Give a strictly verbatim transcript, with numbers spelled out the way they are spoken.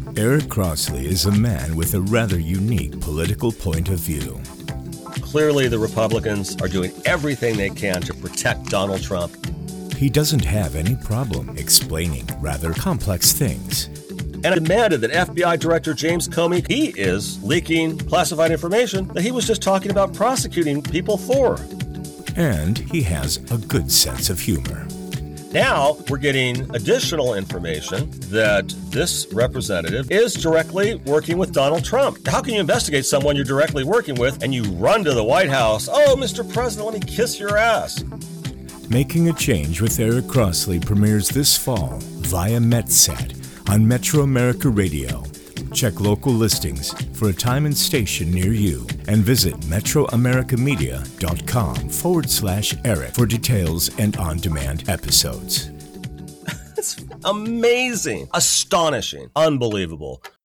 Eric Crossley is a man with a rather unique political point of view. Clearly, the Republicans are doing everything they can to protect Donald Trump. He doesn't have any problem explaining rather complex things. And demanded that F B I Director James Comey, he is leaking classified information that he was just talking about prosecuting people for. And he has a good sense of humor. Now we're getting additional information that this representative is directly working with Donald Trump. How can you investigate someone you're directly working with and you run to the White House? Oh, Mister President, let me kiss your ass. Making a Change with Eric Crossley premieres this fall via MetSat on Metro America Radio. Check local listings for a time and station near you and visit metroamericamedia.com forward slash Eric for details and on-demand episodes. It's amazing, astonishing, unbelievable.